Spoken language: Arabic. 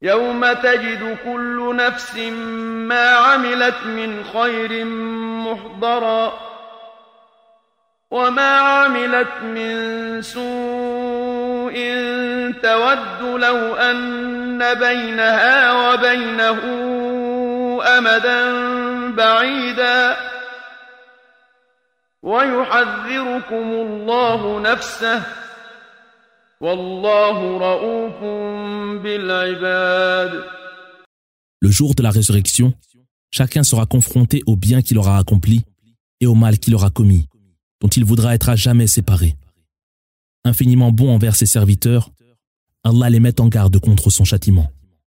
يوم تجد كل نفس ما عملت من خير محضرا وما عملت من سوء تود لو أن بينها وبينه أمدا بعيدا ويحذركم الله نفسه والله رؤوف بالعباد. Le jour de la résurrection, chacun sera confronté au bien qu'il aura accompli et au mal qu'il aura commis, dont il voudra être à jamais séparé. Infiniment bon envers ses serviteurs, Allah les met en garde contre son châtiment.